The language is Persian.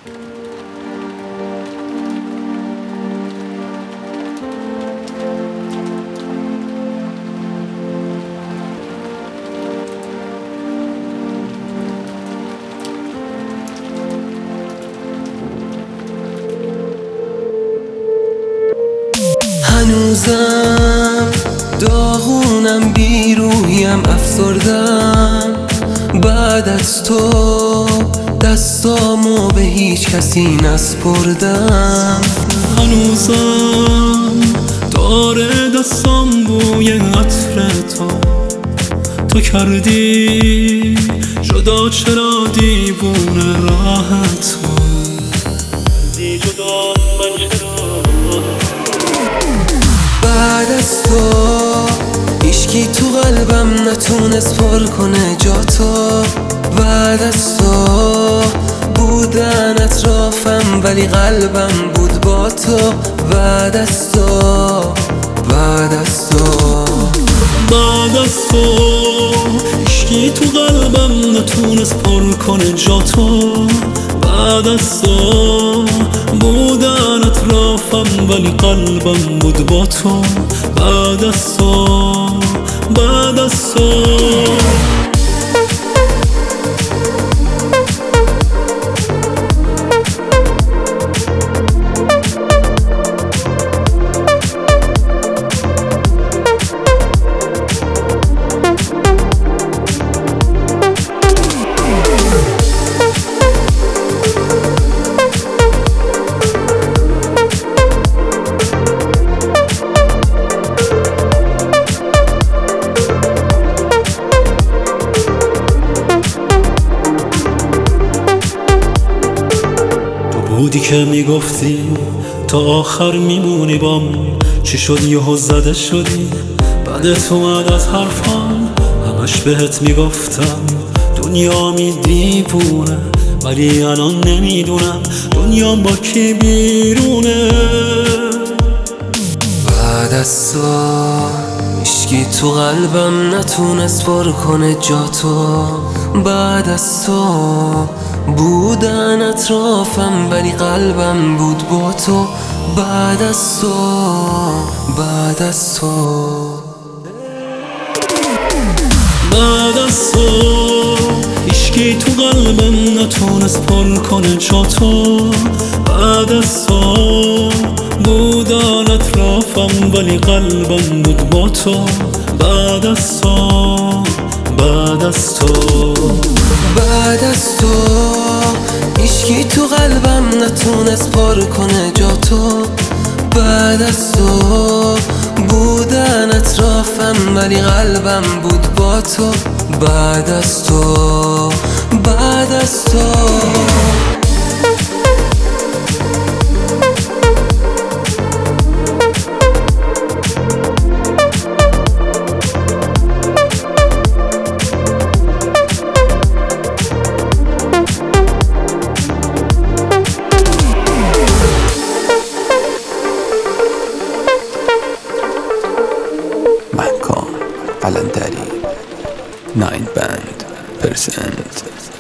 هنوزم داغونم، بیروحیم، افسردم. بعد از تو دستامو به هیچ کسی نسپردم. هنوزم داره دستام بوی عطر تو کردی جدا، چرا دیوونه راحت دی جدا من چرا. بعد از تو هیچکی تو قلبم نتونست پر کنه جاتو. بعد از تو بودن اطرافم ولی قلبم بود با تو. بعد از تو بعد از تو بعد از تو هیچکی تو قلبم نتونست پر کنه جاتو. بعد از تو بودن اطرافم ولی قلبم بود با تو. بعد از تو بعد از تو بودی که میگفتی تا آخر میمونی بام. چی شد یهو زده شدی؟ بعدت اومد از حرفام، همش بهت میگفتم دنیا دیوونه، ولی الان نمیدونم دنیا با کی بیرونه. بعد از تو هیچکی تو قلبم نتونست پر کنه جاتو. بعد از تو بودن اطرافم ولی قلبم بود با تو. بعد از تو بعد از تو بعد از تو هیچکی تو قلبم نتونست پر کنه جاتو. بعد از تو بودن اطرافم ولی قلبم بود با تو. بعد از تو بعد از تو بعد از تو هیچکی تو قلبم نتونست پر کنه جاتو. بعد از تو بودن اطرافم ولی قلبم بود با تو. بعد از تو بعد از تو محکام قلندری 9 band %.